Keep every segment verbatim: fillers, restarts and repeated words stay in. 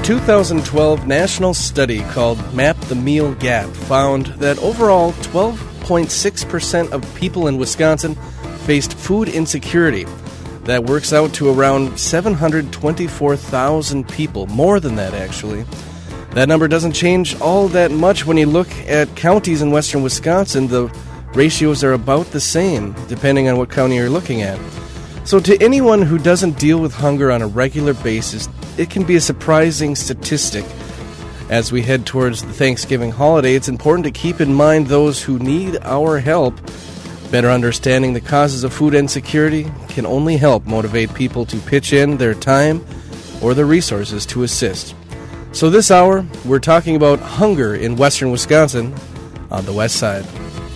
two thousand twelve national study called Map the Meal Gap found that overall twelve point six percent of people in Wisconsin faced food insecurity. That works out to around seven hundred twenty-four thousand people, more than that actually. That number doesn't change all that much when you look at counties in western Wisconsin. The ratios are about the same, depending on what county you're looking at. So to anyone who doesn't deal with hunger on a regular basis, it can be a surprising statistic. As we head towards the Thanksgiving holiday, it's important to keep in mind those who need our help. Better understanding the causes of food insecurity can only help motivate people to pitch in their time or their resources to assist. So this hour, we're talking about hunger in western Wisconsin on the west side.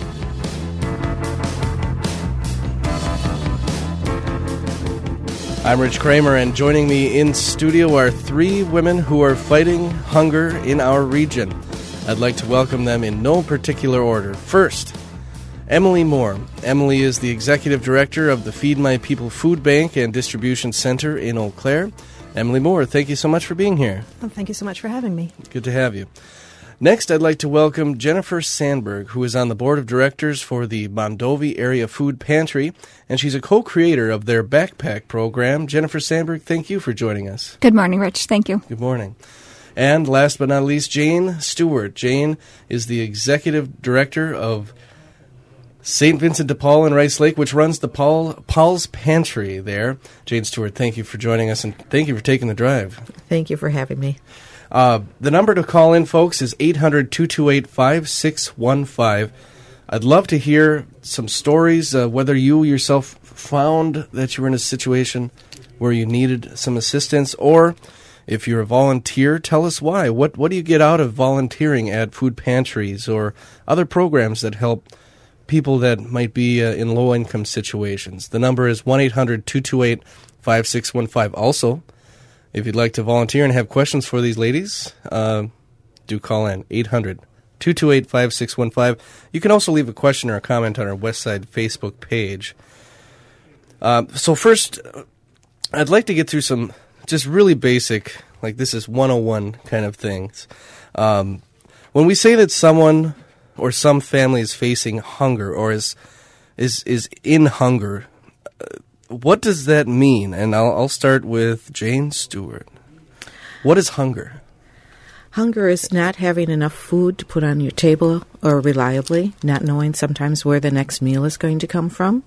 I'm Rich Kramer, and joining me in studio are three women who are fighting hunger in our region. I'd like to welcome them in no particular order. First, Emily Moore. Emily is the Executive Director of the Feed My People Food Bank and Distribution Center in Eau Claire. Emily Moore, thank you so much for being here. Well, thank you so much for having me. Good to have you. Next, I'd like to welcome Jennifer Sandberg, who is on the board of directors for the Mondovi Area Food Pantry, and she's a co-creator of their backpack program. Jennifer Sandberg, thank you for joining us. Good morning, Rich. Thank you. Good morning. And last but not least, Jane Stewart. Jane is the executive director of Saint Vincent de Paul in Rice Lake, which runs the Paul Paul's Pantry there. Jane Stewart, thank you for joining us, and thank you for taking the drive. Thank you for having me. Uh, the number to call in, folks, is eight hundred, two two eight, five six one five. I'd love to hear some stories, uh, whether you yourself found that you were in a situation where you needed some assistance, or if you're a volunteer, tell us why. What what do you get out of volunteering at food pantries or other programs that help people that might be uh, in low-income situations? The number is one eight hundred, two two eight, five six one five. Also, if you'd like to volunteer and have questions for these ladies, uh, do call in, eight hundred, two two eight, five six one five. You can also leave a question or a comment on our West Side Facebook page. Uh, so first, I'd like to get through some just really basic, like this is one oh one kind of things. Um, when we say that someone or some family is facing hunger or is is is in hunger, uh, what does that mean? And I'll, I'll start with Jane Stewart. What is hunger? Hunger is not having enough food to put on your table or reliably, not knowing sometimes where the next meal is going to come from.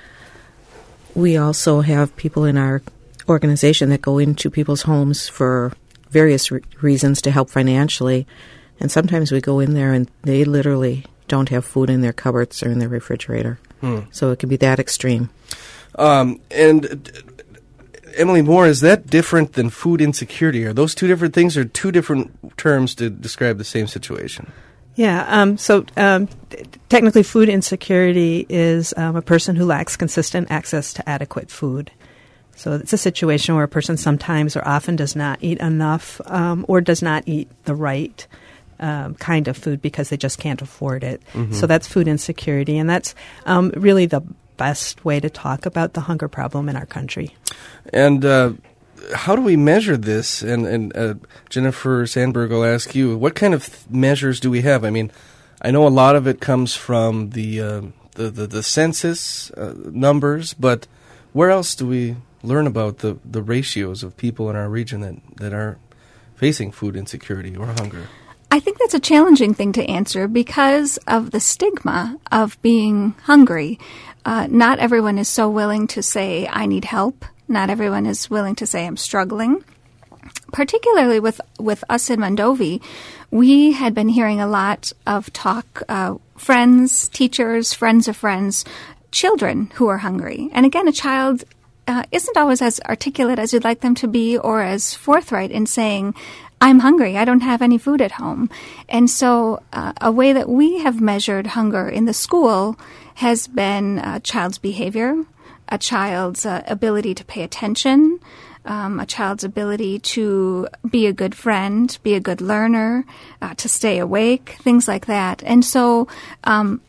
We also have people in our organization that go into people's homes for various re- reasons to help financially. And sometimes we go in there and they literally don't have food in their cupboards or in their refrigerator. Hmm. So it can be that extreme. Um, and uh, Emily Moore, is that different than food insecurity? Are those two different things or two different terms to describe the same situation? Yeah, um, so um, t- technically food insecurity is um, a person who lacks consistent access to adequate food. So it's a situation where a person sometimes or often does not eat enough um, or does not eat the right um, kind of food because they just can't afford it. Mm-hmm. So that's food insecurity, and that's um, really the best way to talk about the hunger problem in our country. And uh, how do we measure this? And, and uh, Jennifer Sandberg, I'll ask you, what kind of th- measures do we have? I mean, I know a lot of it comes from the uh, the, the, the census uh, numbers, but where else do we learn about the, the ratios of people in our region that, that are facing food insecurity or hunger? I think that's a challenging thing to answer because of the stigma of being hungry. Uh, not everyone is so willing to say, I need help. Not everyone is willing to say, I'm struggling. Particularly with, with us in Mondovi, we had been hearing a lot of talk, uh, friends, teachers, friends of friends, children who are hungry. And again, a child uh, isn't always as articulate as you'd like them to be or as forthright in saying, I'm hungry, I don't have any food at home. And so uh, a way that we have measured hunger in the school has been a child's behavior, a child's uh, ability to pay attention, um, a child's ability to be a good friend, be a good learner, uh, to stay awake, things like that. And so um,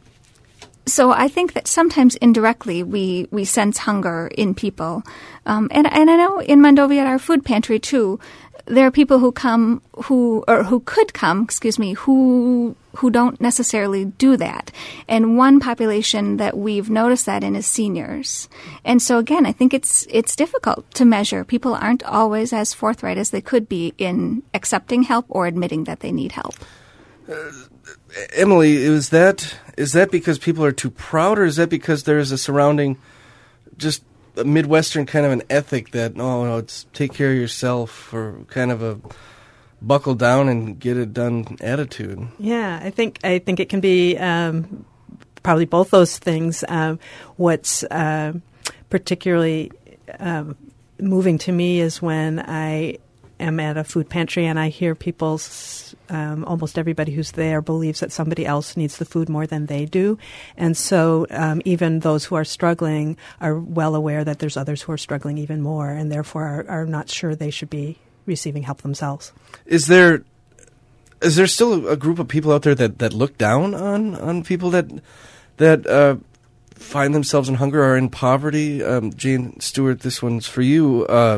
so I think that sometimes indirectly we, we sense hunger in people. Um, and, and I know in Mondovi at our food pantry, too, there are people who come who or who could come, excuse me, who who don't necessarily do that. And one population that we've noticed that in is seniors. And so again, I think it's it's difficult to measure. People aren't always as forthright as they could be in accepting help or admitting that they need help. Uh, Emily, is that is that because people are too proud, or is that because there's a surrounding just a Midwestern kind of an ethic that, oh, no, it's take care of yourself, or kind of a buckle down and get it done attitude? Yeah, I think I think it can be um, probably both those things. Um, what's uh, particularly um, moving to me is when I am at a food pantry and I hear people's, um, almost everybody who's there believes that somebody else needs the food more than they do. And so um, even those who are struggling are well aware that there's others who are struggling even more, and therefore are, are not sure they should be receiving help themselves. Is there is there still a group of people out there that, that look down on, on people that that uh, find themselves in hunger or in poverty? Um, Jane Stewart, this one's for you. Uh,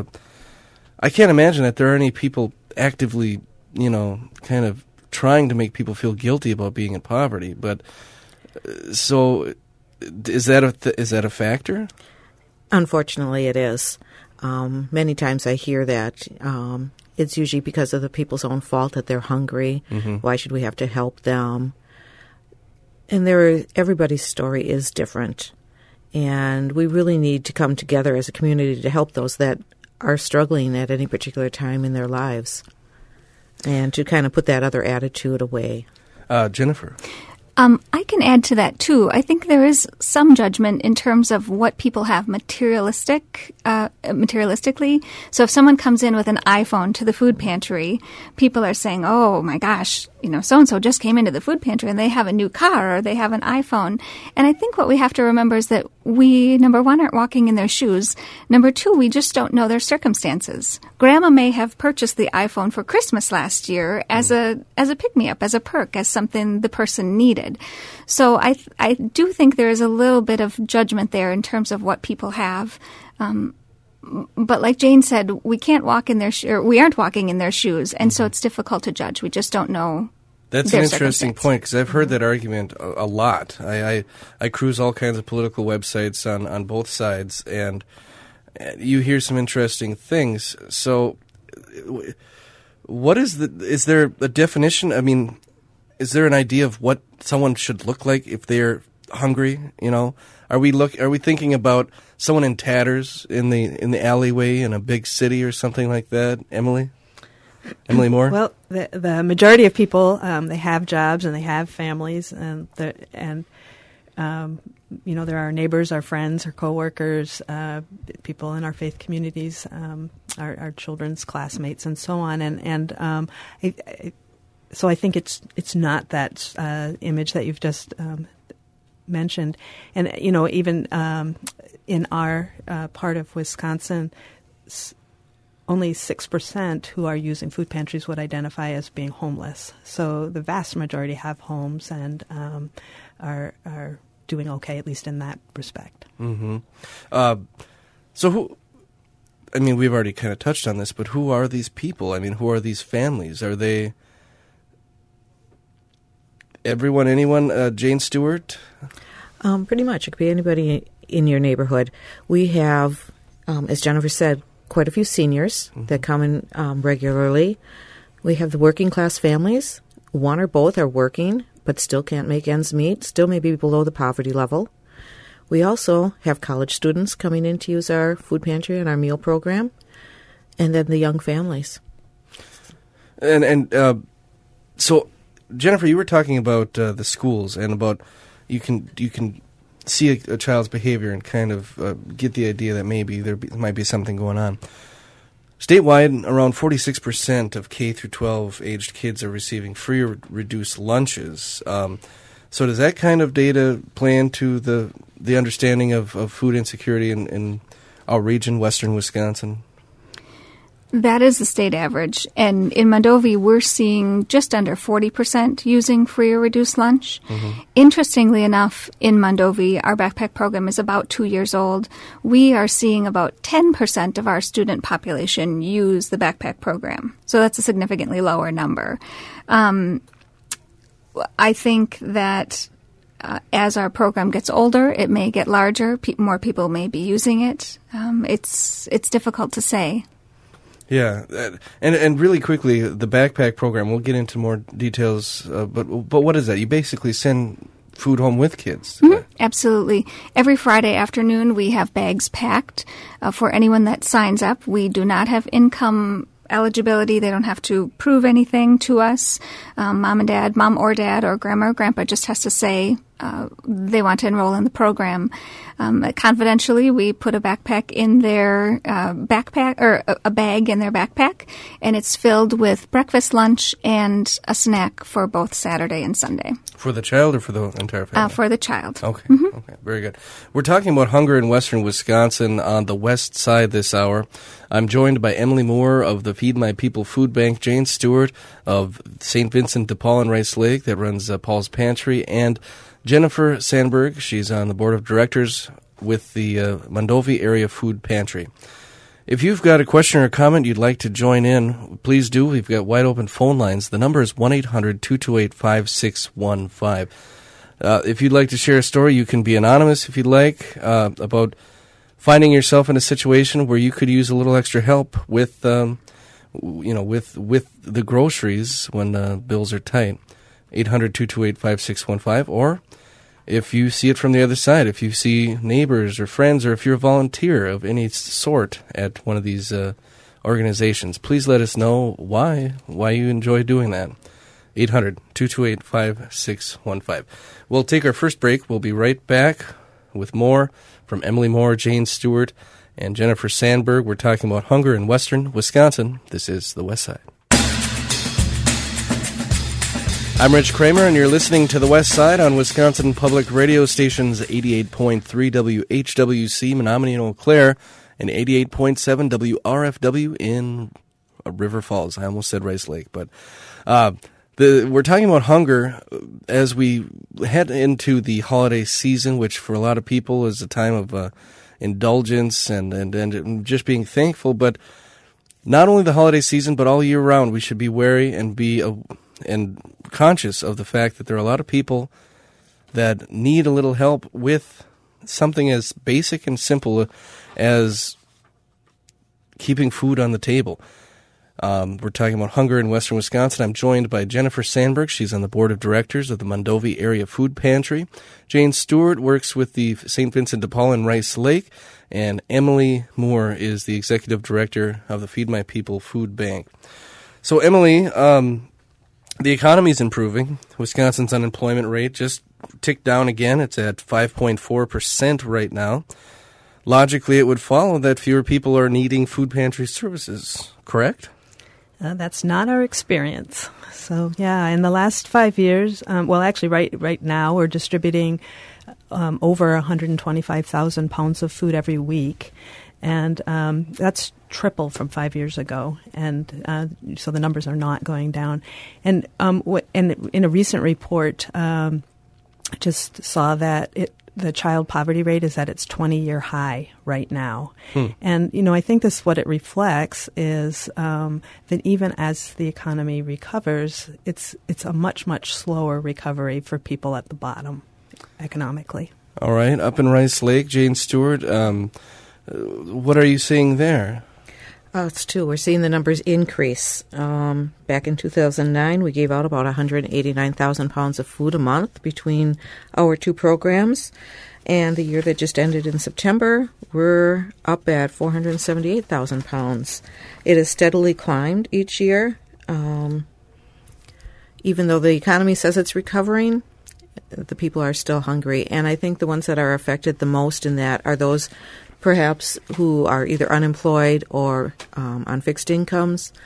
I can't imagine that there are any people actively, you know, kind of trying to make people feel guilty about being in poverty. But uh, so, is that a th- is that a factor? Unfortunately, it is. Um, many times I hear that um, it's usually because of the people's own fault that they're hungry. Mm-hmm. Why should we have to help them? And there, everybody's story is different, and we really need to come together as a community to help those that are struggling at any particular time in their lives, and to kind of put that other attitude away. Uh, Jennifer? Um, I can add to that, too. I think there is some judgment in terms of what people have materialistic, uh, materialistically. So if someone comes in with an iPhone to the food pantry, people are saying, oh, my gosh, you know, so-and-so just came into the food pantry and they have a new car or they have an iPhone. And I think what we have to remember is that we, number one, aren't walking in their shoes. Number two, we just don't know their circumstances. Grandma may have purchased the iPhone for Christmas last year as a as a pick-me-up, as a perk, as something the person needed. So I th- I do think there is a little bit of judgment there in terms of what people have. Um, but like Jane said, we can't walk in their sho- or we aren't walking in their shoes, and so it's difficult to judge. We just don't know. That's an interesting point, because I've heard that argument a, a lot. I, I I cruise all kinds of political websites on, on both sides, and you hear some interesting things. So, what is the? Is there a definition? I mean, is there an idea of what someone should look like if they're hungry? You know, are we look? Are we thinking about someone in tatters in the in the alleyway in a big city or something like that? Emily, Emily Moore. Well, the the majority of people um, they have jobs and they have families, and the, and um, you know, there are our neighbors, our friends, our coworkers, uh, people in our faith communities, um, our, our children's classmates, and so on. And and um, I, I, so I think it's it's not that uh, image that you've just um, mentioned. And you know, even um, in our uh, part of Wisconsin, s- only six percent who are using food pantries would identify as being homeless. So the vast majority have homes and um, are are doing okay, at least in that respect. Mm-hmm. Uh, so who, I mean, we've already kind of touched on this, but who are these people? I mean, who are these families? Are they everyone, anyone? Uh, Jane Stewart? Um, pretty much. It could be anybody in your neighborhood. We have, um, as Jennifer said, quite a few seniors mm-hmm. that come in um, regularly. We have the working class families. One or both are working, but still can't make ends meet, still may be below the poverty level. We also have college students coming in to use our food pantry and our meal program, and then the young families. And and uh, so, Jennifer, you were talking about uh, the schools and about you can you can see a, a child's behavior and kind of uh, get the idea that maybe there be, might be something going on. Statewide, around forty-six percent of K through twelve aged kids are receiving free or reduced lunches. Um, so does that kind of data play into the the understanding of, of food insecurity in, in our region, western Wisconsin? That is the state average. And in Mondovi, we're seeing just under forty percent using free or reduced lunch. Mm-hmm. Interestingly enough, in Mondovi, our backpack program is about two years old. We are seeing about ten percent of our student population use the backpack program. So that's a significantly lower number. Um, I think that uh, as our program gets older, it may get larger. Pe- more people may be using it. Um, it's it's difficult to say. Yeah, and and really quickly, the backpack program. We'll get into more details, uh, but but what is that? You basically send food home with kids. Mm-hmm. Absolutely. Every Friday afternoon, we have bags packed uh, for anyone that signs up. We do not have income eligibility. They don't have to prove anything to us. Um, mom and dad, mom or dad, or grandma or grandpa just has to say uh, they want to enroll in the program. Um, confidentially, we put a backpack in their uh, backpack, or a, a bag in their backpack, and it's filled with breakfast, lunch, and a snack for both Saturday and Sunday. For the child or for the entire family? Uh, for the child. Okay, mm-hmm. okay, very good. We're talking about hunger in western Wisconsin on the west side this hour. I'm joined by Emily Moore of the Feed My People Food Bank, Jane Stewart of Saint Vincent de Paul and Rice Lake that runs uh, Paul's Pantry, and Jennifer Sandberg. She's on the board of directors with the uh, Mondovi Area Food Pantry. If you've got a question or a comment you'd like to join in, please do. We've got wide open phone lines. The number is one eight hundred two two eight five six one five. Uh, if you'd like to share a story, you can be anonymous if you'd like, uh, about finding yourself in a situation where you could use a little extra help with, um, you know, with with the groceries when uh, bills are tight. eight hundred two two eight five six one five, or if you see it from the other side, if you see neighbors or friends, or if you're a volunteer of any sort at one of these uh, organizations, please let us know why why you enjoy doing that. eight hundred two two eight five six one five. We'll take our first break. We'll be right back with more from Emily Moore, Jane Stewart, and Jennifer Sandberg. We're talking about hunger in western Wisconsin. This is The West Side. I'm Rich Kramer, and you're listening to The West Side on Wisconsin Public Radio Stations eighty-eight point three W H W C, Menominee and Eau Claire, and eighty-eight point seven W R F W in River Falls. I almost said Rice Lake, but uh, the, we're talking about hunger as we head into the holiday season, which for a lot of people is a time of uh, indulgence and, and, and just being thankful. But not only the holiday season, but all year round, we should be wary and be a and conscious of the fact that there are a lot of people that need a little help with something as basic and simple as keeping food on the table. Um, we're talking about hunger in western Wisconsin. I'm joined by Jennifer Sandberg. She's on the board of directors of the Mondovi Area Food Pantry. Jane Stewart works with the Saint Vincent de Paul and Rice Lake. And Emily Moore is the executive director of the Feed My People Food Bank. So, Emily, um, the economy's improving. Wisconsin's unemployment rate just ticked down again. It's at five point four percent right now. Logically, it would follow that fewer people are needing food pantry services, correct? Uh, that's not our experience. So, yeah, in the last five years, um, well, actually, right right now, we're distributing um, over one hundred twenty-five thousand pounds of food every week. And um, that's triple from five years ago, and uh, so the numbers are not going down. And um, w- in, in a recent report, um, I just saw that it, the child poverty rate is at its twenty-year high right now. Hmm. And, you know, I think this what it reflects is um, that even as the economy recovers, it's it's a much, much slower recovery for people at the bottom economically. All right. Up in Rice Lake, Jane Stewart, um, what are you seeing there? Uh, it's too. We're seeing the numbers increase. Um, back in two thousand nine, we gave out about one hundred eighty-nine thousand pounds of food a month between our two programs. And the year that just ended in September, we're up at four hundred seventy-eight thousand pounds. It has steadily climbed each year. Um, even though the economy says it's recovering, the people are still hungry. And I think the ones that are affected the most in that are those perhaps who are either unemployed or um, on fixed incomes,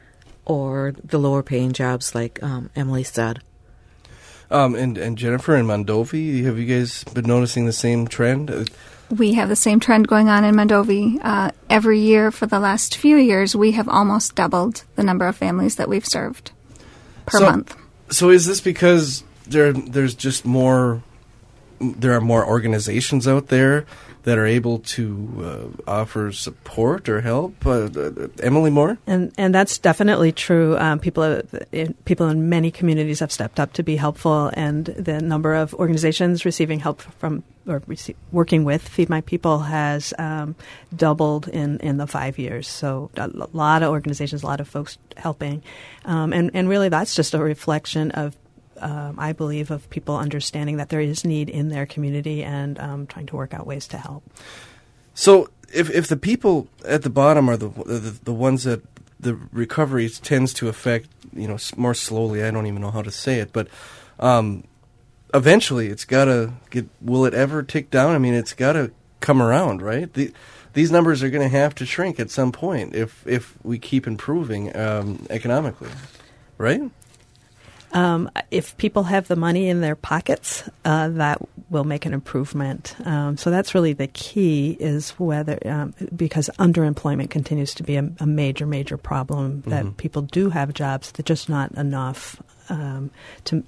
or the lower paying jobs like um, Emily said. Um, and, and Jennifer and Mondovi, have you guys been noticing the same trend? We have the same trend going on in Mondovi. Uh, every year for the last few years, we have almost doubled the number of families that we've served per so, month. So is this because there there's just more, there are more organizations out there that are able to uh, offer support or help? Uh, uh, Emily Moore? And and that's definitely true. Um, people uh, in, people in many communities have stepped up to be helpful, and the number of organizations receiving help from or rece- working with Feed My People has um, doubled in, in the five years. So a lot of organizations, a lot of folks helping. Um, and, and really that's just a reflection of Um, I believe, of people understanding that there is need in their community and um, trying to work out ways to help. So if if the people at the bottom are the the, the ones that the recovery tends to affect, you know, more slowly, I don't even know how to say it, but um, eventually it's got to get, will it ever tick down? I mean, it's got to come around, right? The, these numbers are going to have to shrink at some point if, if we keep improving um, economically, right? Um, if people have the money in their pockets, uh, that will make an improvement. Um, so that's really the key, is whether um, because underemployment continues to be a, a major, major problem. That mm-hmm. people do have jobs, they're just not enough um, to,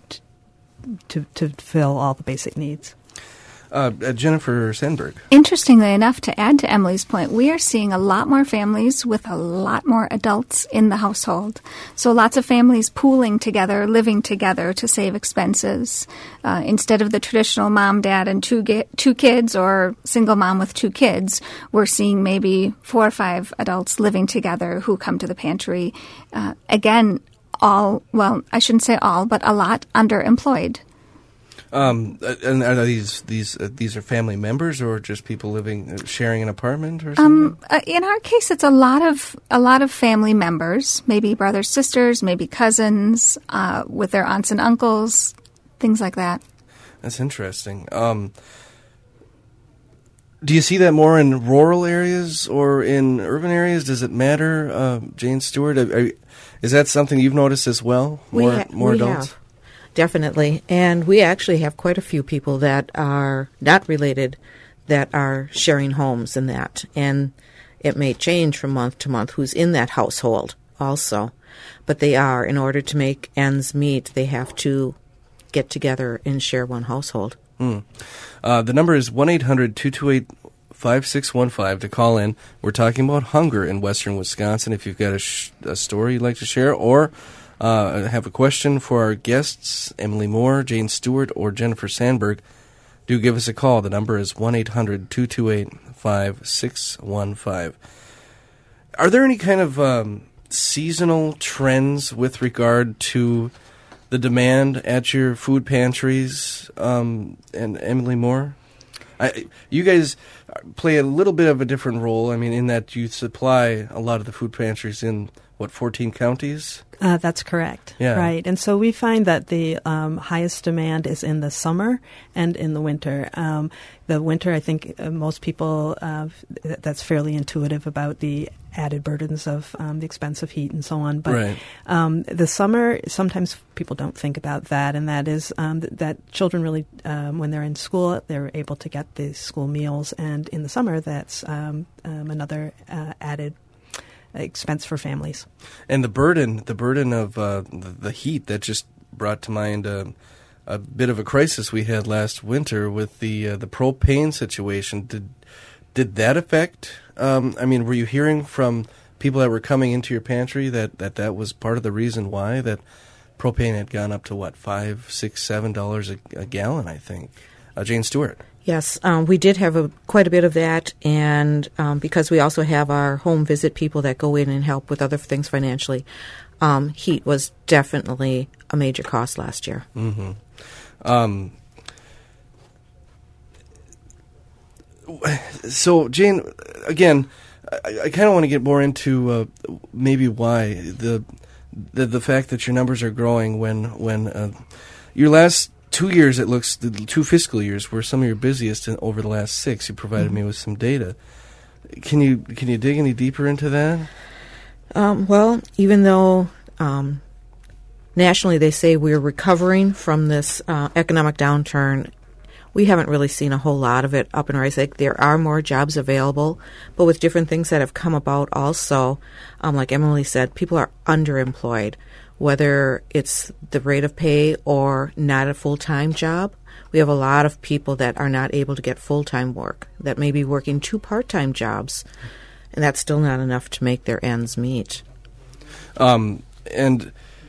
to to fill all the basic needs. Uh, uh, Jennifer Sandberg. Interestingly enough, to add to Emily's point, we are seeing a lot more families with a lot more adults in the household. So lots of families pooling together, living together to save expenses. Uh, instead of the traditional mom, dad, and two ge- two kids, or single mom with two kids, we're seeing maybe four or five adults living together who come to the pantry. Uh, again, all, well, I shouldn't say all, but a lot underemployed. Um, and are these these uh, these are family members, or just people living uh, sharing an apartment or something? Um, uh, in our case, it's a lot of a lot of family members, maybe brothers, sisters, maybe cousins, uh, with their aunts and uncles, things like that. That's interesting. Um, do you see that more in rural areas or in urban areas? Does it matter, uh, Jane Stewart? Are, are, is that something you've noticed as well? More we ha- more we adults. Have. Definitely. And we actually have quite a few people that are not related that are sharing homes and that. And it may change from month to month who's in that household also. But they are. In order to make ends meet, they have to get together and share one household. Mm. Uh, the number is one eight hundred two two eight five six one five to call in. We're talking about hunger in western Wisconsin. If you've got a, sh- a story you'd like to share, or Uh, have a question for our guests, Emily Moore, Jane Stewart, or Jennifer Sandberg, do give us a call. The number is one eight hundred two two eight five six one five. Are there any kind of um, seasonal trends with regard to the demand at your food pantries, um, and Emily Moore? I, you guys play a little bit of a different role, I mean, in that you supply a lot of the food pantries in, what, fourteen counties? Uh, that's correct. Yeah. Right. And so we find that the um, highest demand is in the summer and in the winter. Um, the winter, I think uh, most people, uh, th- that's fairly intuitive about the added burdens of um, the expense of heat and so on. But right. um, the summer, sometimes people don't think about that, and that is um, th- that children really, um, when they're in school, they're able to get the school meals, and in the summer, that's um, um, another uh, added expense for families. And the burden, the burden of uh, the, the heat, that just brought to mind uh, a bit of a crisis we had last winter with the uh, the propane situation. Did did that affect? Um, I mean, were you hearing from people that were coming into your pantry that, that that was part of the reason why that propane had gone up to what, five, six, seven dollars a, a gallon? I think. Uh, Jane Stewart. Yes, um, we did have a, quite a bit of that, and um, because we also have our home visit people that go in and help with other things financially, um, heat was definitely a major cost last year. Mm-hmm. Um, so, Jane, again, I, I kind of want to get more into uh, maybe why the, the the fact that your numbers are growing when when uh, your last two years, it looks, the two fiscal years were some of your busiest in, over the last six. You provided mm-hmm. me with some data. Can you can you dig any deeper into that? Um, well, even though um, nationally they say we're recovering from this uh, economic downturn, we haven't really seen a whole lot of it up in Rice Lake. There are more jobs available, but with different things that have come about also, um, like Emily said, people are underemployed, whether it's the rate of pay or not a full-time job. We have a lot of people that are not able to get full-time work, that may be working two part-time jobs, and that's still not enough to make their ends meet. Um, and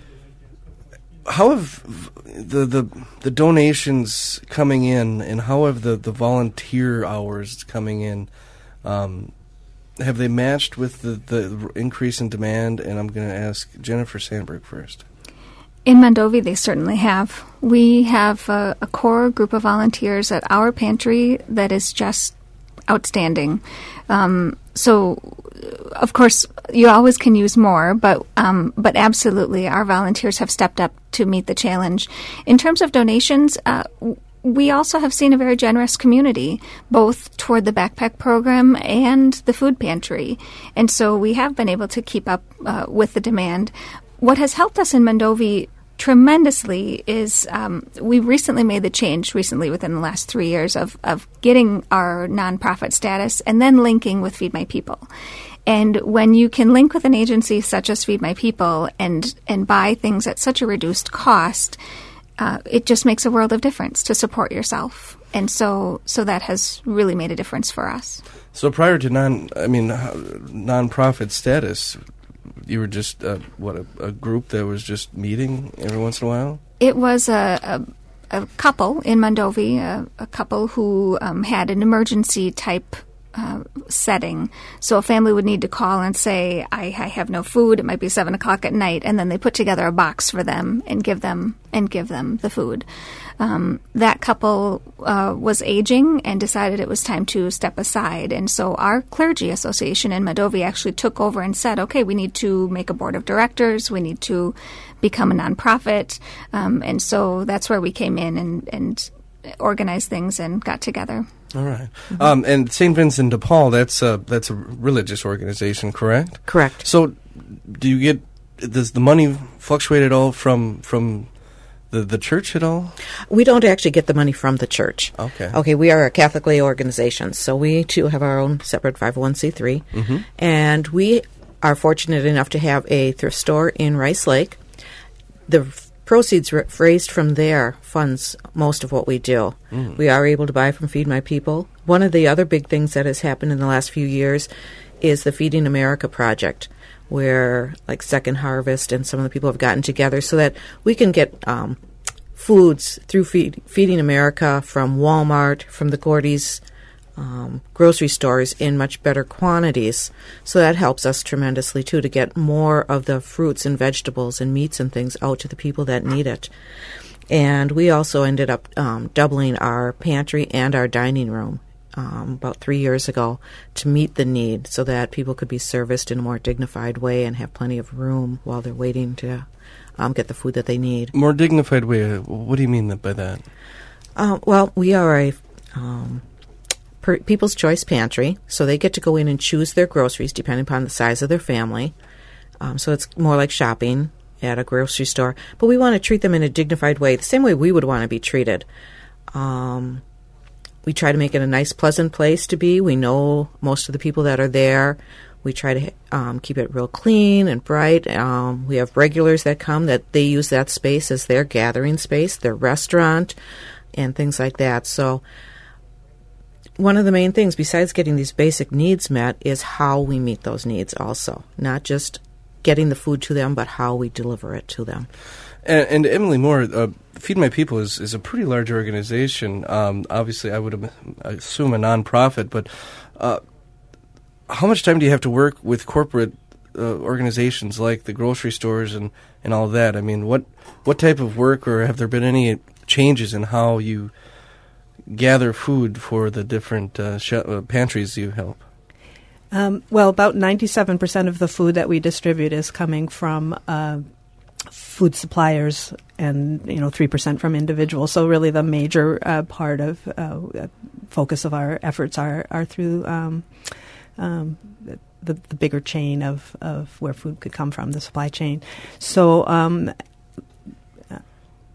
how have the, the the donations coming in, and how have the, the volunteer hours coming in, um, have they matched with the, the increase in demand? And I'm going to ask Jennifer Sandberg first. In Mondovi, they certainly have. We have a, a core group of volunteers at our pantry that is just outstanding. Um, so, of course, you always can use more, but um, but absolutely, our volunteers have stepped up to meet the challenge. In terms of donations, uh, we also have seen a very generous community, both toward the backpack program and the food pantry. And so we have been able to keep up uh, with the demand. What has helped us in Mondovi tremendously is um, we recently made the change, recently within the last three years, of, of getting our nonprofit status and then linking with Feed My People. And when you can link with an agency such as Feed My People and, and buy things at such a reduced cost, uh, it just makes a world of difference to support yourself. And so so that has really made a difference for us. So prior to non, I mean, nonprofit status, you were just, uh, what, a, a group that was just meeting every once in a while? It was a, a, a couple in Mondovi, a, a couple who um, had an emergency type uh, setting. So a family would need to call and say, I, I have no food. It might be seven o'clock at night. And then they put together a box for them and give them and give them the food. Um, that couple uh, was aging and decided it was time to step aside. And so our clergy association in Mondovi actually took over and said, okay, we need to make a board of directors. We need to become a nonprofit. Um, and so that's where we came in and, and organized things and got together. All right. Mm-hmm. Um, and Saint Vincent de Paul, that's a, that's a religious organization, correct? Correct. So do you get, does the money fluctuate at all from from The, the church at all? We don't actually get the money from the church. Okay. Okay, we are a Catholic lay organization, so we too have our own separate five oh one c three. Mm-hmm. And we are fortunate enough to have a thrift store in Rice Lake. The f- proceeds r- raised from there funds most of what we do. Mm. We are able to buy from Feed My People. One of the other big things that has happened in the last few years is the Feeding America project, where like Second Harvest and some of the people have gotten together so that we can get um, foods through Feed, Feeding America from Walmart, from the Gordy's um, grocery stores in much better quantities. So that helps us tremendously, too, to get more of the fruits and vegetables and meats and things out to the people that need it. And we also ended up um, doubling our pantry and our dining room Um, about three years ago to meet the need so that people could be serviced in a more dignified way and have plenty of room while they're waiting to um, get the food that they need. More dignified way? What do you mean by that? Uh, well, we are a um, per- People's Choice Pantry, so they get to go in and choose their groceries depending upon the size of their family. Um, so it's more like shopping at a grocery store. But we want to treat them in a dignified way, the same way we would want to be treated. Um We try to make it a nice, pleasant place to be. We know most of the people that are there. We try to um, keep it real clean and bright. Um, we have regulars that come that they use that space as their gathering space, their restaurant, and things like that. So one of the main things, besides getting these basic needs met, is how we meet those needs also. Not just getting the food to them, but how we deliver it to them. And, and Emily Moore, uh, Feed My People is, is a pretty large organization. Um, obviously, I would assume a nonprofit, but uh, how much time do you have to work with corporate uh, organizations like the grocery stores and, and all that? I mean, what what type of work, or have there been any changes in how you gather food for the different uh, sh- uh, pantries you help? Um, well, about ninety-seven percent of the food that we distribute is coming from uh, food suppliers, and you know, three percent from individuals. So really, the major uh, part of uh, focus of our efforts are are through um, um, the, the bigger chain of, of where food could come from, the supply chain. So. Um,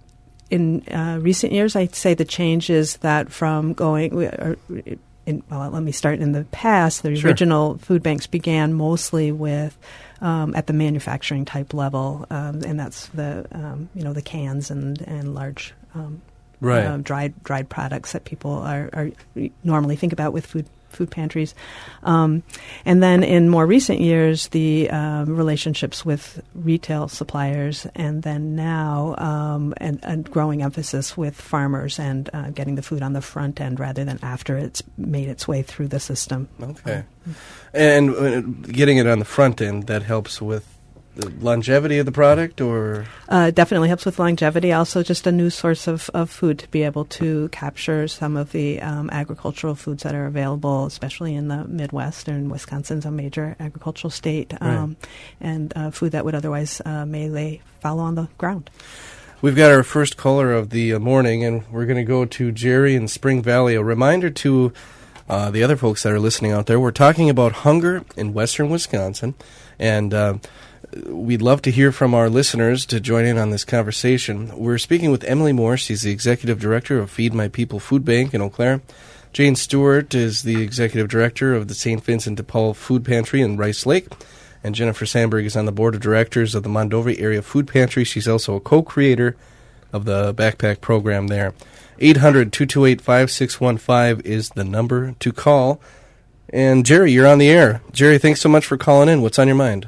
in uh, recent years, I'd say the change is that from going, or, in, well, let me start in the past, the Sure. original food banks began mostly with um, at the manufacturing type level, um, and that's the um, you know the cans and and large um, Right. uh, dried dried products that people are, are normally think about with food food pantries. Um, and then in more recent years, the um, relationships with retail suppliers, and then now um, and, and growing emphasis with farmers and uh, getting the food on the front end rather than after it's made its way through the system. Okay. And uh, getting it on the front end, that helps with the longevity of the product, or? Uh, definitely helps with longevity. Also, just a new source of, of food to be able to capture some of the um, agricultural foods that are available, especially in the Midwest, and Wisconsin's a major agricultural state, um, Right. and uh, food that would otherwise uh, may lay fallow on the ground. We've got our first caller of the uh, morning, and we're going to go to Jerry in Spring Valley. A reminder to uh, the other folks that are listening out there, we're talking about hunger in western Wisconsin, and uh, we'd love to hear from our listeners to join in on this conversation. We're speaking with Emily Moore. She's the Executive Director of Feed My People Food Bank in Eau Claire. Jane Stewart is the Executive Director of the Saint Vincent de Paul Food Pantry in Rice Lake. And Jennifer Sandberg is on the Board of Directors of the Mondovi Area Food Pantry. She's also a co-creator of the backpack program there. eight hundred, two two eight, five six one five is the number to call. And Jerry, you're on the air. Jerry, thanks so much for calling in. What's on your mind?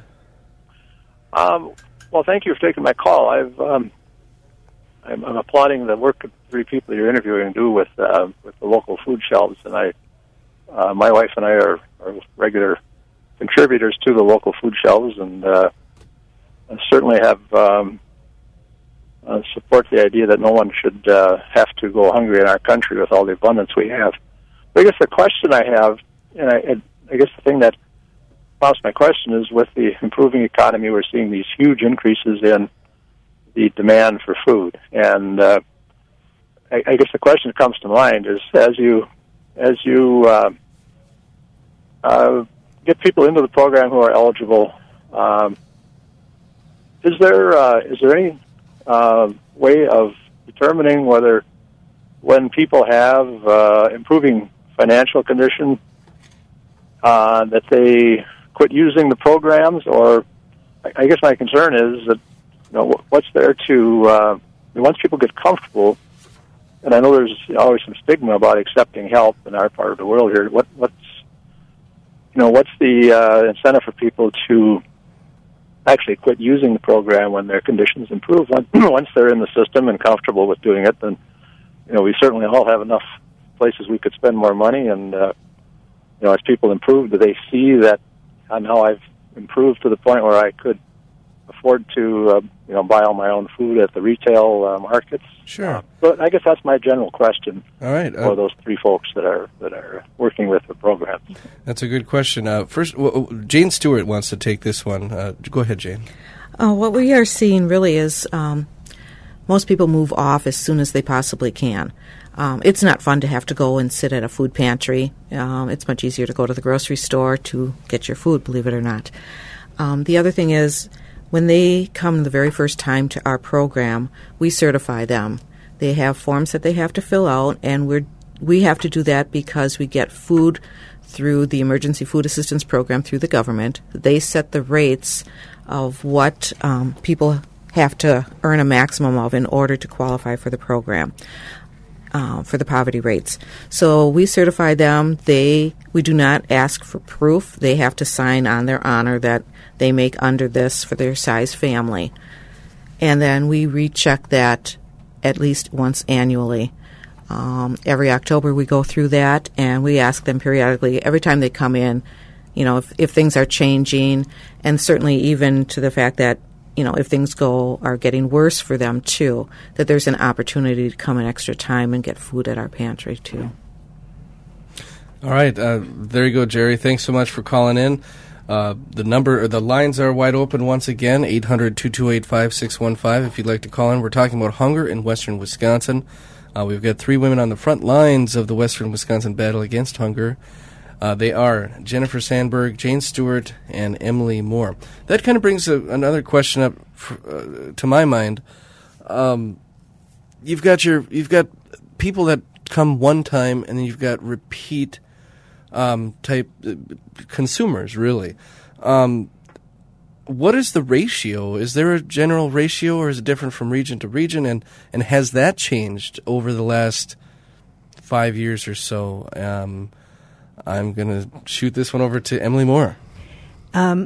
Um, well, thank you for taking my call. I've, um, I'm, I'm applauding the work of three people you're interviewing do with uh, with the local food shelves, and I, uh, my wife and I are, are regular contributors to the local food shelves, and uh, I certainly have um, uh, support the idea that no one should uh, have to go hungry in our country with all the abundance we have. But I guess the question I have, and I, I guess the thing that prompts my question is, with the improving economy, we're seeing these huge increases in the demand for food, and uh, I, I guess the question that comes to mind is, as you as you uh, uh, get people into the program who are eligible, um, is there uh, is there any uh, way of determining whether, when people have uh, improving financial condition, uh, that they quit using the programs? Or I guess my concern is that, you know, what's there to uh, once people get comfortable, and I know there's always some stigma about accepting help in our part of the world here. What what's you know what's the uh, incentive for people to actually quit using the program when their conditions improve? Once they're in the system and comfortable with doing it, then you know we certainly all have enough places we could spend more money, and uh, you know as people improve, do they see that uh, now I've improved to the point where I could afford to uh, you know buy all my own food at the retail uh, markets? Sure. Uh, but I guess that's my general question. All right. Uh, for those three folks that are that are working with the program. That's a good question. Uh, first, w- w- Jane Stewart wants to take this one. Uh, go ahead, Jane. Uh, what we are seeing really is um, most people move off as soon as they possibly can. Um, it's not fun to have to go and sit at a food pantry. Um, it's much easier to go to the grocery store to get your food, believe it or not. Um, the other thing is, when they come the very first time to our program, we certify them. They have forms that they have to fill out, and we're we have to do that because we get food through the Emergency Food Assistance Program through the government. They set the rates of what um, people have to earn a maximum of in order to qualify for the program, uh, for the poverty rates. So we certify them. They we do not ask for proof. They have to sign on their honor that they make under this for their size family. And then we recheck that at least once annually. Um, every October we go through that, and we ask them periodically, every time they come in, you know, if, if things are changing, and certainly even to the fact that, you know, if things go are getting worse for them too, that there's an opportunity to come an extra time and get food at our pantry too. All right. Uh, there you go, Jerry. Thanks so much for calling in. Uh, the number, or the lines are wide open once again, eight hundred, two two eight, five six one five if you'd like to call in. We're talking about hunger in western Wisconsin. Uh, we've got three women on the front lines of the western Wisconsin battle against hunger. Uh, they are Jennifer Sandberg, Jane Stewart, and Emily Moore. That kind of brings a, another question up for, uh, to my mind. Um, you've got your you've got people that come one time, and then you've got repeat um, type uh, consumers. Really, um, what is the ratio? Is there a general ratio, or is it different from region to region? And and has that changed over the last five years or so? Um, I'm going to shoot this one over to Emily Moore. Um,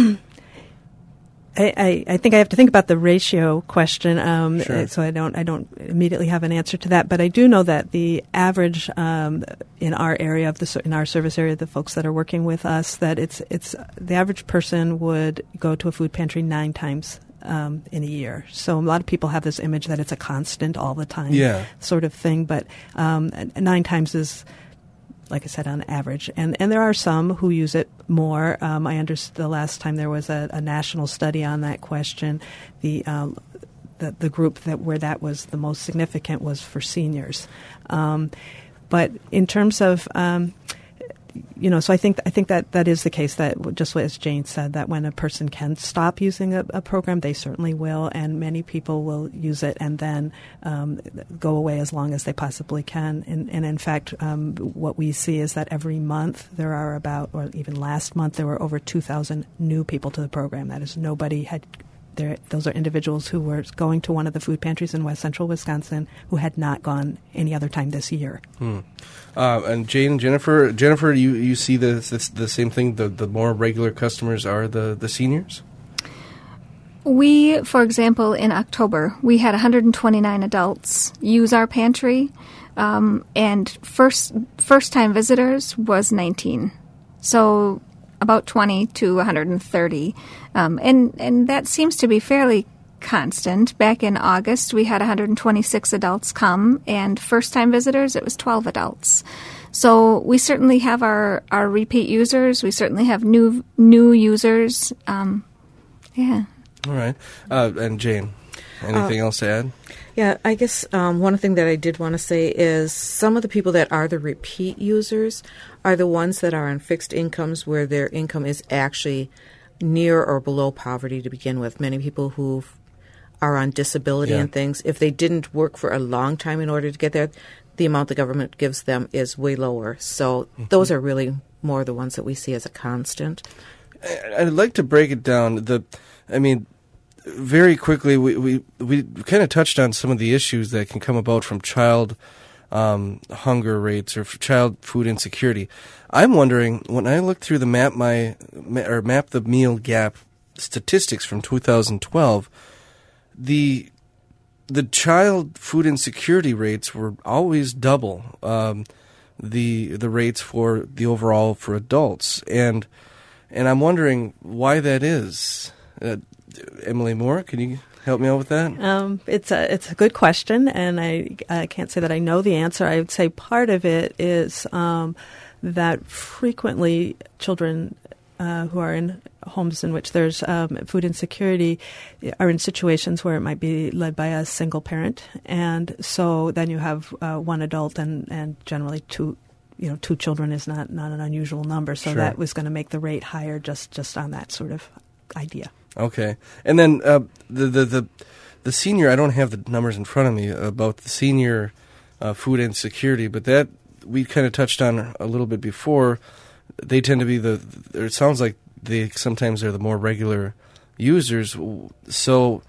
I, I, I think I have to think about the ratio question, um, Sure. so I don't I don't immediately have an answer to that. But I do know that the average um, in our area of the ser- in our service area, the folks that are working with us, that it's it's the average person would go to a food pantry nine times um, in a year. So a lot of people have this image that it's a constant all the time, Yeah. sort of thing. But um, nine times is, like I said, on average. And and there are some who use it more. Um, I understand the last time there was a, a national study on that question, the, um, the the group that where that was the most significant was for seniors. Um, but in terms of um, you know, so I think I think that that is the case. That just as Jane said, that when a person can stop using a, a program, they certainly will, and many people will use it and then um, go away as long as they possibly can. And, and in fact, um, what we see is that every month there are about, or even last month, there were over two thousand new people to the program. That is, nobody had. There, those are individuals who were going to one of the food pantries in West Central Wisconsin who had not gone any other time this year. Hmm. Uh, and Jane, Jennifer, Jennifer, you, you see the, the the same thing. The the more regular customers are the, the seniors. We, for example, in October, we had one hundred twenty-nine adults use our pantry, um, and first first time visitors was nineteen. So about twenty to one hundred thirty. Um, and, and that seems to be fairly constant. Back in August, we had one hundred twenty-six adults come, and first-time visitors, it was twelve adults. So we certainly have our, our repeat users. We certainly have new new users. Um, yeah. All right. Uh, and Jane, anything uh, else to add? Yeah, I guess um, one thing that I did want to say is some of the people that are the repeat users are the ones that are on fixed incomes where their income is actually near or below poverty to begin with. Many people who are on disability yeah. and things, if they didn't work for a long time in order to get there, the amount the government gives them is way lower. So mm-hmm. those are really more the ones that we see as a constant. I'd like to break it down. The, I mean, very quickly, we, we, we kind of touched on some of the issues that can come about from child um, hunger rates or child food insecurity. I'm wondering, when I look through the map my or map the meal gap statistics from two thousand twelve, the the child food insecurity rates were always double um, the the rates for the overall for adults, and and I'm wondering why that is. Uh, Emily Moore, can you help me out with that? Um, it's a it's a good question, and I I can't say that I know the answer. I would say part of it is um, that frequently children uh, who are in homes in which there's um, food insecurity are in situations where it might be led by a single parent, and so then you have uh, one adult and, and generally two. You know, two children is not, not an unusual number, so Sure. that was going to make the rate higher just, just on that sort of idea. Okay, and then uh, the, the the the senior. I don't have the numbers in front of me about the senior uh, food insecurity, but that we kind of touched on a little bit before. They tend to be the. It sounds like they sometimes are the more regular users. So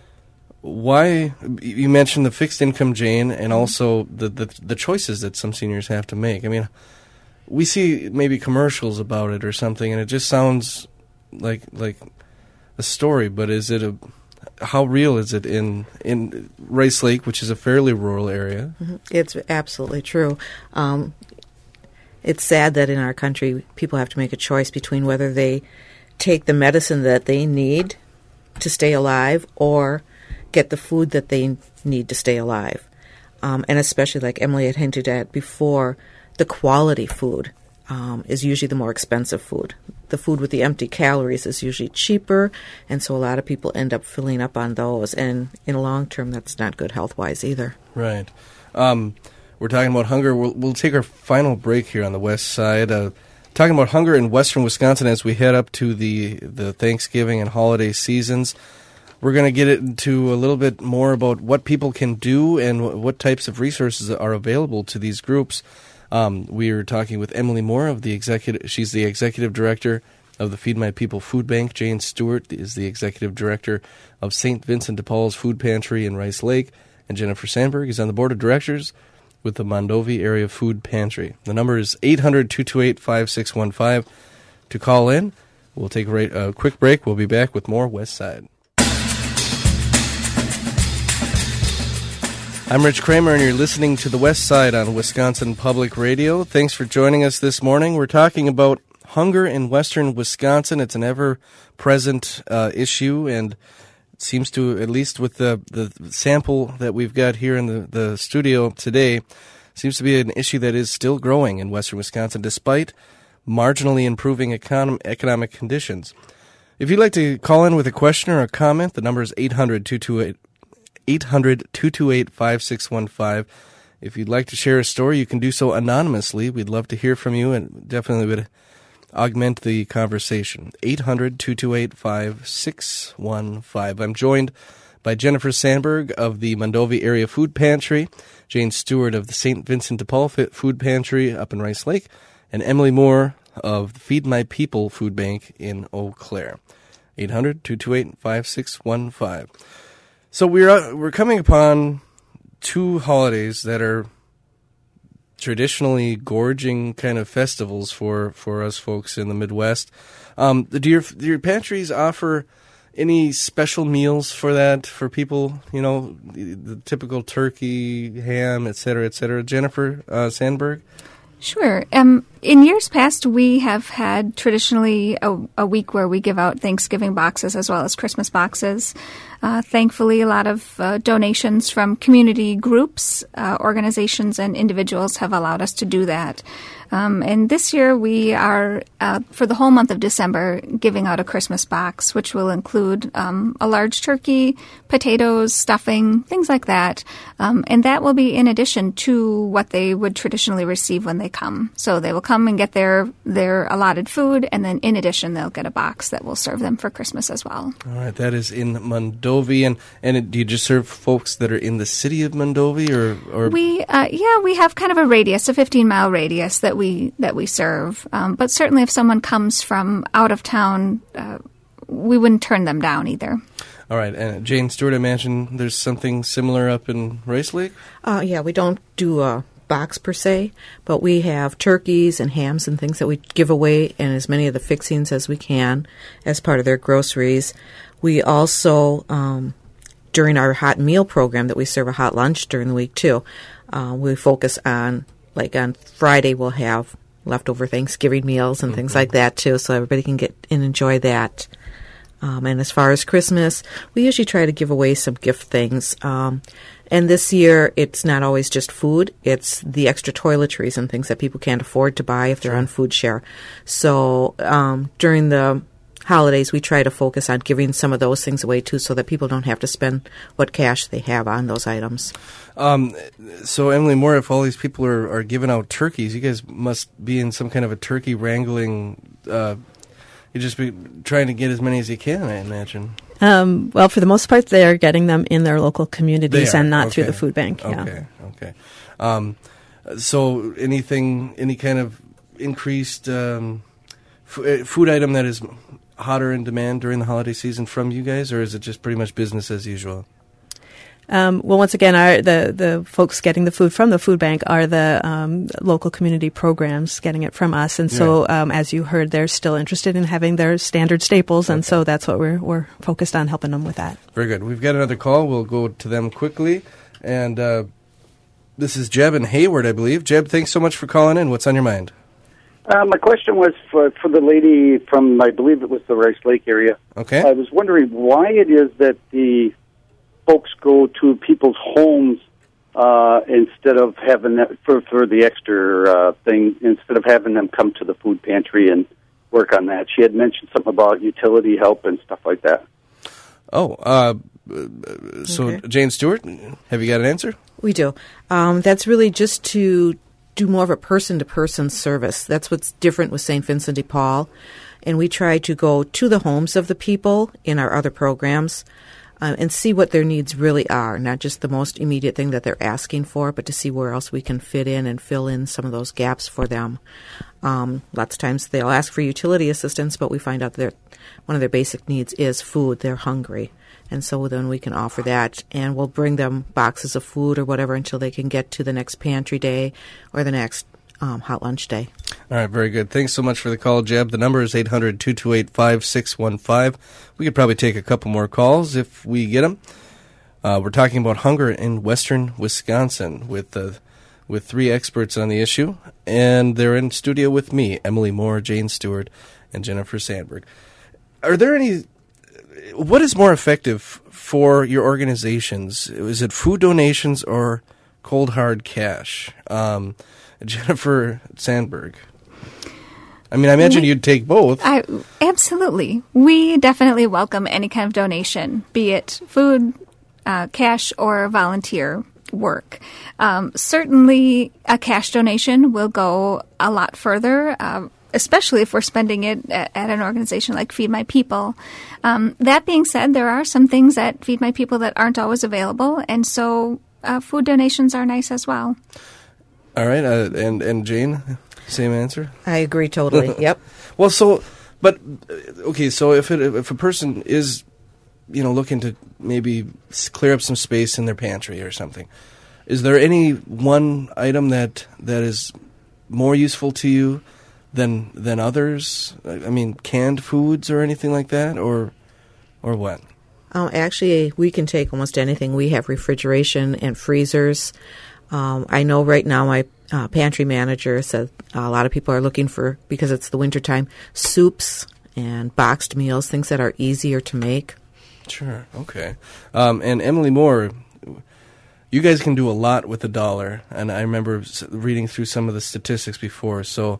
why you mentioned the fixed income, Jane, and also the, the the choices that some seniors have to make. I mean, we see maybe commercials about it or something, and it just sounds like like. a story, but is it a? How real is it in in Rice Lake, which is a fairly rural area? Mm-hmm. It's absolutely true. Um, it's sad that in our country people have to make a choice between whether they take the medicine that they need to stay alive or get the food that they need to stay alive. Um, and especially, like Emily had hinted at before, the quality food um, is usually the more expensive food. The food with the empty calories is usually cheaper, and so a lot of people end up filling up on those. And in the long term, that's not good health-wise either. Right. Um, we're talking about hunger. We'll, we'll take our final break here on the west side. Uh, talking about hunger in western Wisconsin as we head up to the, the Thanksgiving and holiday seasons. We're going to get into a little bit more about what people can do and w- what types of resources are available to these groups. Um, we are talking with Emily Moore of the executive. She's the executive director of the Feed My People Food Bank. Jane Stewart is the executive director of Saint Vincent de Paul's Food Pantry in Rice Lake, and Jennifer Sandberg is on the board of directors with the Mondovi Area Food Pantry. The number is eight hundred, two two eight, five six one five to call in. We'll take a, ra- a quick break. We'll be back with more West Side. I'm Rich Kramer, and you're listening to The West Side on Wisconsin Public Radio. Thanks for joining us this morning. We're talking about hunger in western Wisconsin. It's an ever-present uh, issue, and it seems to, at least with the, the sample that we've got here in the, the studio today, seems to be an issue that is still growing in western Wisconsin, despite marginally improving econ- economic conditions. If you'd like to call in with a question or a comment, the number is eight hundred, two two eight, eight hundred, two two eight, five six one five. If you'd like to share a story, you can do so anonymously. We'd love to hear from you, and definitely would augment the conversation. eight hundred, two two eight, five six one five. I'm joined by Jennifer Sandberg of the Mondovi Area Food Pantry, Jane Stewart of the Saint Vincent de Paul Food Pantry up in Rice Lake, and Emily Moore of the Feed My People Food Bank in Eau Claire. eight hundred, two two eight, five six one five. So we're uh, we're coming upon two holidays that are traditionally gorging kind of festivals for, for us folks in the Midwest. Um, do your do your pantries offer any special meals for that, for people, you know, the, the typical turkey, ham, et cetera, et cetera? Jennifer uh, Sandberg? Sure. Um, in years past, we have had traditionally a, a week where we give out Thanksgiving boxes as well as Christmas boxes. Uh, thankfully, a lot of uh, donations from community groups, uh, organizations, and individuals have allowed us to do that. Um, and this year, we are, uh, for the whole month of December, giving out a Christmas box, which will include um, a large turkey, potatoes, stuffing, things like that. Um, and that will be in addition to what they would traditionally receive when they come. So they will come and get their, their allotted food, and then in addition, they'll get a box that will serve them for Christmas as well. All right, that is in Mondovi. And, and it, do you just serve folks that are in the city of Mondovi? or, or? We, uh, yeah, we have kind of a radius, a fifteen-mile radius that we that we serve. Um, but certainly if someone comes from out of town, uh, we wouldn't turn them down either. All right. And Jane Stewart, I imagine there's something similar up in Rice Lake? Uh, yeah, we don't do a box per se, but we have turkeys and hams and things that we give away, and as many of the fixings as we can as part of their groceries. We also, um, during our hot meal program that we serve a hot lunch during the week too, uh, we focus on, like on Friday we'll have leftover Thanksgiving meals and mm-hmm. things like that too, so everybody can get and enjoy that. Um, and as far as Christmas, we usually try to give away some gift things. Um, and this year, it's not always just food. It's the extra toiletries and things that people can't afford to buy if they're sure. on food share. So um, during the holidays, we try to focus on giving some of those things away too, so that people don't have to spend what cash they have on those items. Um, so, Emily Moore, if all these people are, are giving out turkeys, you guys must be in some kind of a turkey wrangling. Uh, you just be trying to get as many as you can, I imagine. Um, well, for the most part, they are getting them in their local communities and not okay. through the food bank. Yeah. Okay, okay. Um, so, anything, any kind of increased um, f- food item that is hotter in demand during the holiday season from you guys, or is it just pretty much business as usual? Um, well, once again, our, the, the folks getting the food from the food bank are the um, local community programs getting it from us. And so, right. um, as you heard, they're still interested in having their standard staples, and okay. so that's what we're we're focused on, helping them with that. Very good. We've got another call. We'll go to them quickly. And uh, this is Jeb in Hayward, I believe. Jeb, thanks so much for calling in. What's on your mind? Uh, my question was for, for the lady from, I believe it was the Rice Lake area. Okay. I was wondering why it is that the folks go to people's homes uh, instead of having that, for, for the extra uh, thing, instead of having them come to the food pantry and work on that. She had mentioned something about utility help and stuff like that. Oh, uh, so okay. Jane Stewart, have you got an answer? We do. Um, that's really just to do more of a person-to-person service. That's what's different with Saint Vincent de Paul. And we try to go to the homes of the people in our other programs. uh, and see what their needs really are, not just the most immediate thing that they're asking for, but to see where else we can fit in and fill in some of those gaps for them. Um, lots of times they'll ask for utility assistance, but we find out that one of their basic needs is food. They're hungry. And so then we can offer that, and we'll bring them boxes of food or whatever until they can get to the next pantry day or the next um, hot lunch day. All right, very good. Thanks so much for the call, Jeb. The number is eight hundred, two two eight, five six one five. We could probably take a couple more calls if we get them. Uh, we're talking about hunger in western Wisconsin with uh, with three experts on the issue, and they're in studio with me, Emily Moore, Jane Stewart, and Jennifer Sandberg. Are there any... What is more effective for your organizations? Is it food donations or cold hard cash? Um, Jennifer Sandberg. I mean, I imagine we, you'd take both. I, absolutely. We definitely welcome any kind of donation, be it food, uh, cash, or volunteer work. Um, certainly, a cash donation will go a lot further, uh, especially if we're spending it at, at an organization like Feed My People. Um, that being said, there are some things at Feed My People that aren't always available, and so uh, food donations are nice as well. All right, uh, and, and Jane, same answer? I agree totally, yep. Well, so, but, okay, so if it, if a person is, you know, looking to maybe clear up some space in their pantry or something, is there any one item that that is more useful to you than than others? I mean, canned foods or anything like that, or or what? Um, actually, we can take almost anything. We have refrigeration and freezers. Um, I know right now my uh, pantry manager said a lot of people are looking for, because it's the wintertime, soups and boxed meals, things that are easier to make. Sure, okay. Um, and Emily Moore, you guys can do a lot with a dollar, and I remember reading through some of the statistics before, so...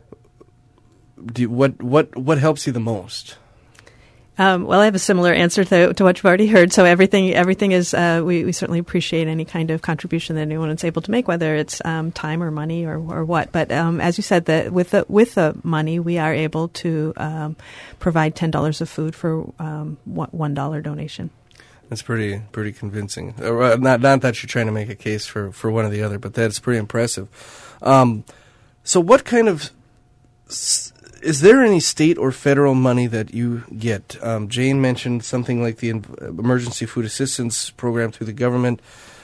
Do you, what what what helps you the most? Um, well, I have a similar answer to, to what you've already heard. So everything everything is uh, we, we certainly appreciate any kind of contribution that anyone is able to make, whether it's um, time or money or, or what. But um, as you said, that with the with the money, we are able to um, provide ten dollars of food for um, one dollar donation. That's pretty pretty convincing. Uh, not not that you're trying to make a case for, for one or the other, but that's pretty impressive. Um, so, what kind of Is there any state or federal money that you get? Um, Jane mentioned something like the Emergency Food Assistance Program through the government.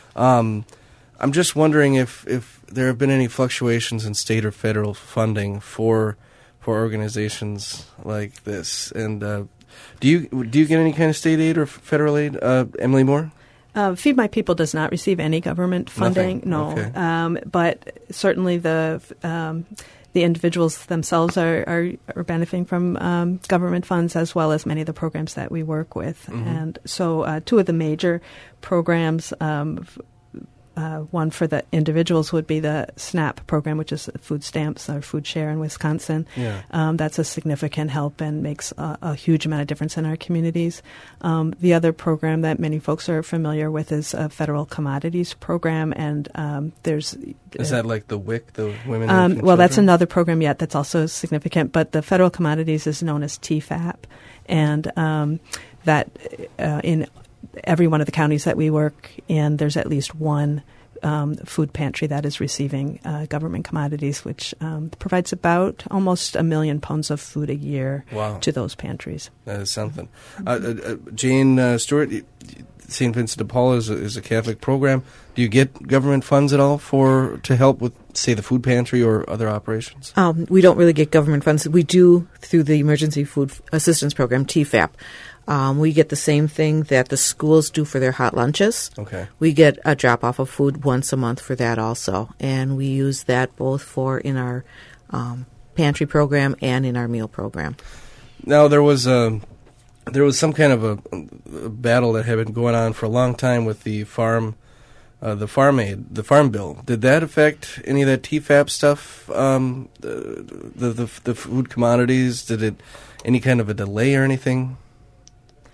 Um, I'm just wondering if, if there have been any fluctuations in state or federal funding for for organizations like this. And uh, do you do you get any kind of state aid or federal aid, uh, Emily Moore? Uh, Feed My People does not receive any government funding. Nothing. No, Okay. um, but certainly the um, the individuals themselves are, are, are benefiting from um, government funds, as well as many of the programs that we work with. Mm-hmm. And so uh, two of the major programs, um, f- uh, one for the individuals would be the SNAP program, which is food stamps or food share in Wisconsin. Yeah. Um, that's a significant help and makes a, a huge amount of difference in our communities. Um, the other program that many folks are familiar with is a federal commodities program, and um, there's Is that like the W I C, the Women um, Infant well, that's Children? another program yet that's also significant, but the federal commodities is known as T FAP, and um, that uh, in every one of the counties that we work in, there's at least one um, food pantry that is receiving uh, government commodities, which um, provides about almost a million pounds of food a year Wow. to those pantries. That is something. Uh, uh, uh, Jane uh, Stewart, Saint Vincent de Paul is a, is a Catholic program. Do you get government funds at all for to help with, say, the food pantry or other operations? Um, we don't really get government funds. We do through the Emergency Food Assistance Program, T FAP. Um, we get the same thing that the schools do for their hot lunches. Okay. We get a drop-off of food once a month for that also, and we use that both for in our um, pantry program and in our meal program. Now, there was a, there was some kind of a, a battle that had been going on for a long time with the farm, uh, the farm aid, the farm bill. Did that affect any of that T FAP stuff? Um, the, the the the food commodities? Did it any kind of a delay or anything?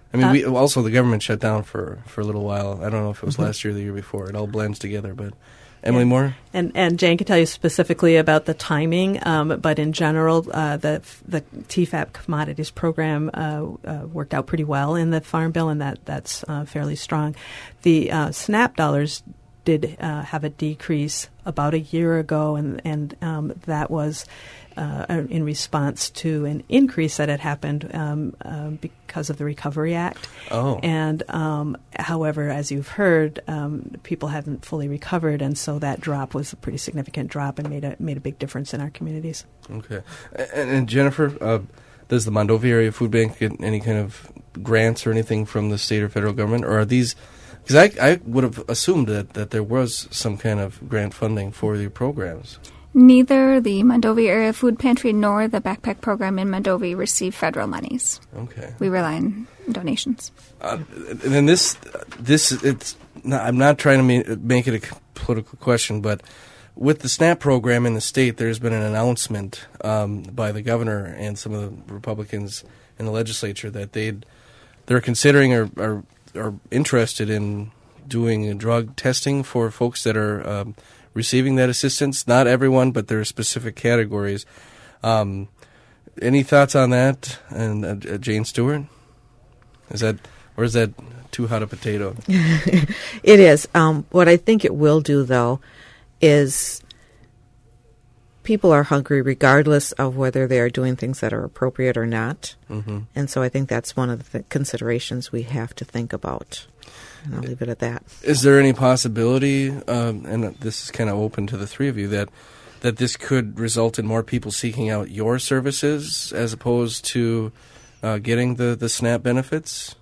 I mean, Uh, we, also the government shut down for, for a little while. I don't know if it was Mhm. last year or the year before. It all blends together. But Emily Yeah. Moore? And and Jane can tell you specifically about the timing, um, but in general, uh, the the T F A P commodities program uh, uh, worked out pretty well in the Farm Bill, and that that's uh, fairly strong. The uh, SNAP dollars did uh, have a decrease about a year ago, and and um, that was uh, in response to an increase that had happened um, uh, because of the Recovery Act. Oh. And um, however, as you've heard, um, people haven't fully recovered, and so that drop was a pretty significant drop and made a made a big difference in our communities. Okay. And, and Jennifer, uh, does the Mondovi Area Food Bank get any kind of grants or anything from the state or federal government, or are these? Because I, I would have assumed that, that there was some kind of grant funding for the programs. Neither the Mondovi Area Food Pantry nor the Backpack Program in Mondovi receive federal monies. Okay. We rely on donations. Uh, and then this, this it's. Not, I'm not trying to ma- make it a political question, but with the SNAP program in the state, there's been an announcement um, by the governor and some of the Republicans in the legislature that they'd they're considering or are are interested in doing drug testing for folks that are um, receiving that assistance. Not everyone, but there are specific categories. Um, any thoughts on that? And uh, Jane Stewart, is that or is that too hot a potato? It is. Um, what I think it will do, though, is people are hungry regardless of whether they are doing things that are appropriate or not. Mm-hmm. And so I think that's one of the th- considerations we have to think about. And I'll leave it at that. Is there any possibility, um, and this is kind of open to the three of you, that that this could result in more people seeking out your services as opposed to uh, getting the, the SNAP benefits?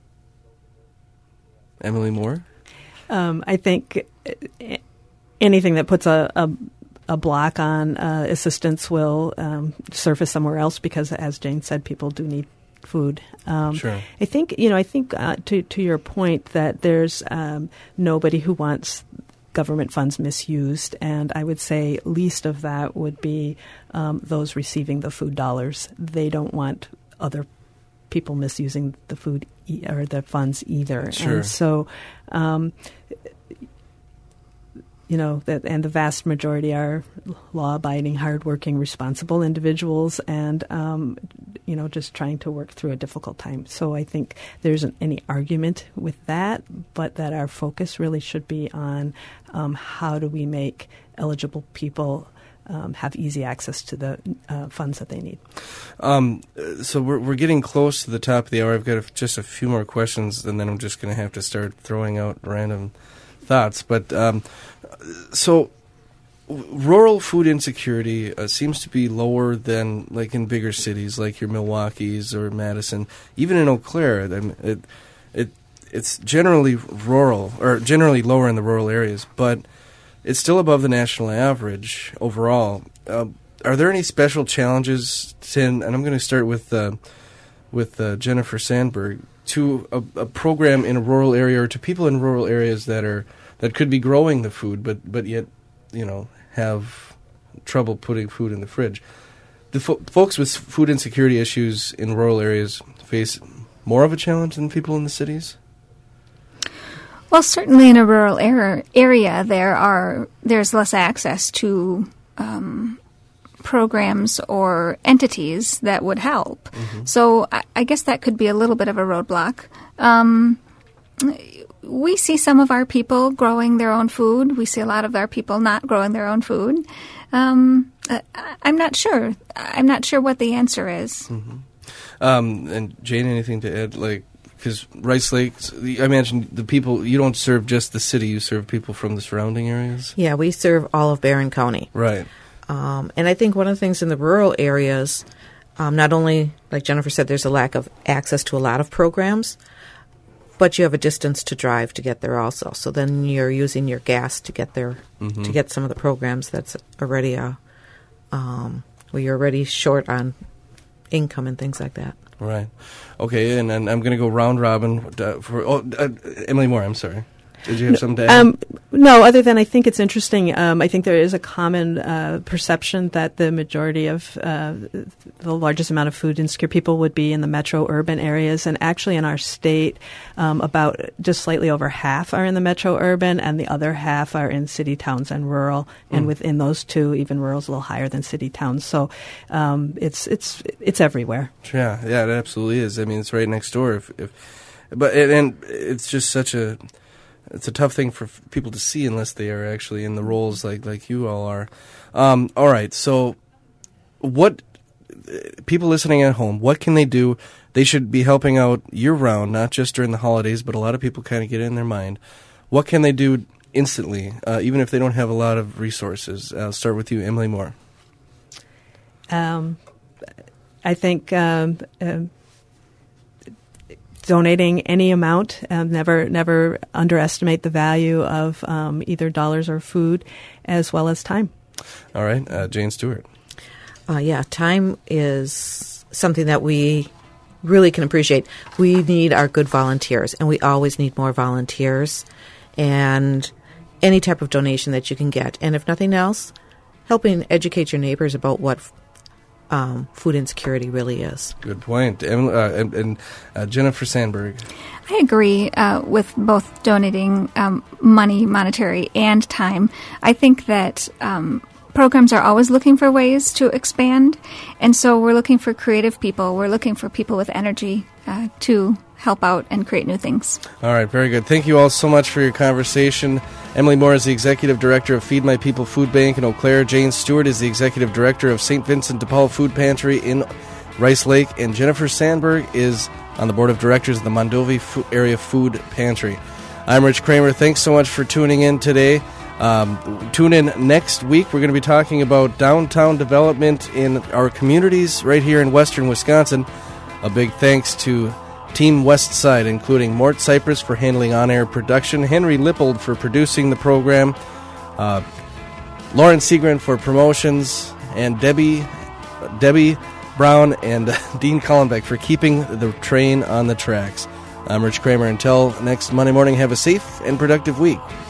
Emily Moore? Um, I think anything that puts a, a, a block on uh, assistance will um, surface somewhere else because, as Jane said, people do need food. Um, sure. I think, you know, I think uh, to, to your point that there's um, nobody who wants government funds misused, and I would say least of that would be um, those receiving the food dollars. They don't want other people misusing the food e- or the funds either. Sure. And so, um, you know, that, and the vast majority are law-abiding, hardworking, responsible individuals, and um, you know, just trying to work through a difficult time. So I think there isn't any argument with that, but that our focus really should be on um, how do we make eligible people Um, have easy access to the uh, funds that they need. Um, so we're we're getting close to the top of the hour. I've got a, just a few more questions, and then I'm just going to have to start throwing out random thoughts. But um, so w- rural food insecurity uh, seems to be lower than like in bigger cities, like your Milwaukee's or Madison, even in Eau Claire. I mean, it it it's generally rural or generally lower in the rural areas, but it's still above the national average overall. Uh, are there any special challenges, to, and I'm going to start with uh, with uh, Jennifer Sandberg, to a, a program in a rural area or to people in rural areas that are that could be growing the food, but but yet you know have trouble putting food in the fridge. The fo- folks with food insecurity issues in rural areas face more of a challenge than people in the cities? Well, certainly in a rural er- area, there are there's less access to um, programs or entities that would help. Mm-hmm. So I, I guess that could be a little bit of a roadblock. Um, we see some of our people growing their own food. We see a lot of our people not growing their own food. Um, I, I'm not sure. I'm not sure what the answer is. Mm-hmm. Um, and Jane, anything to add? Like. Because Rice Lake, I imagine the people, you don't serve just the city, you serve people from the surrounding areas? Yeah, we serve all of Barron County. Right. Um, and I think one of the things in the rural areas, um, not only, like Jennifer said, there's a lack of access to a lot of programs, but you have a distance to drive to get there also. So then you're using your gas to get there, mm-hmm. to get some of the programs that's already, a, um, well, you're already short on income and things like that. Right. Okay, and, and I'm going to go round robin uh, for oh, uh, Emily Moore. I'm sorry. Did you have something to add? Um, no, other than I think it's interesting. Um, I think there is a common uh, perception that the majority of uh, the largest amount of food insecure people would be in the metro urban areas. And actually in our state, um, about just slightly over half are in the metro urban and the other half are in city, towns, and rural. Mm. And within those two, even rural is a little higher than city, towns. So um, it's it's it's everywhere. Yeah, yeah, it absolutely is. I mean, it's right next door. If, if but and, and it's just such a it's a tough thing for f- people to see unless they are actually in the roles like like you all are. Um, all right, so what people listening at home, what can they do? They should be helping out year round, not just during the holidays. But a lot of people kind of get it in their mind. What can they do instantly, uh, even if they don't have a lot of resources? I'll start with you, Emily Moore. Um, I think. Um, um, Donating any amount, um, never never underestimate the value of um, either dollars or food, as well as time. All right, uh, Jane Stewart. Uh, yeah, time is something that we really can appreciate. We need our good volunteers, and we always need more volunteers, and any type of donation that you can get. And if nothing else, helping educate your neighbors about what Um, food insecurity really is. Good point. And, uh, and, and uh, Jennifer Sandberg. I agree uh, with both donating um, money, monetary, and time. I think that um, programs are always looking for ways to expand, and so we're looking for creative people. We're looking for people with energy uh, to help out and create new things. All right, very good. Thank you all so much for your conversation. Emily Moore is the Executive Director of Feed My People Food Bank in Eau Claire. Jane Stewart is the Executive Director of Saint Vincent de Paul Food Pantry in Rice Lake. And Jennifer Sandberg is on the Board of Directors of the Mondovi Fo- Area Food Pantry. I'm Rich Kramer. Thanks so much for tuning in today. Um, tune in next week. We're going to be talking about downtown development in our communities right here in western Wisconsin. A big thanks to Team West Side, including Mort Cypress for handling on-air production, Henry Lippold for producing the program, uh, Lauren Seagren for promotions, and Debbie Debbie Brown and Dean Collenbeck for keeping the train on the tracks. I'm Rich Kramer. Until next Monday morning, have a safe and productive week.